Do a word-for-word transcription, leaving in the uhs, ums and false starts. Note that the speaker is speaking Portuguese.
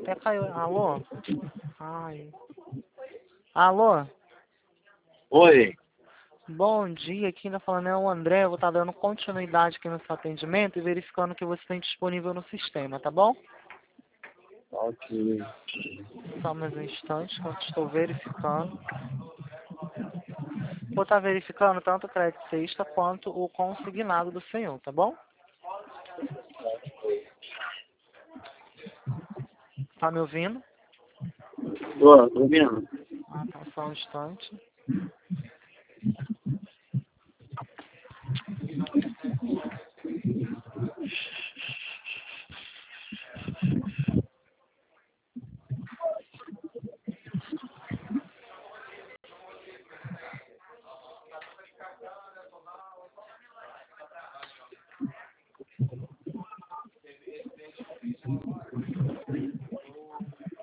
Até caiu. Alô? Ai. Alô? Oi. Bom dia, aqui ainda falando é o André. Eu vou estar dando continuidade aqui no seu atendimento e verificando o que você tem disponível no sistema, tá bom? Ok. Só mais um instante que eu estou verificando. Vou estar verificando tanto o crédito sexta quanto o consignado do senhor, tá bom? Tá me ouvindo? Tô, tô ouvindo. Ah, tá, só um instante.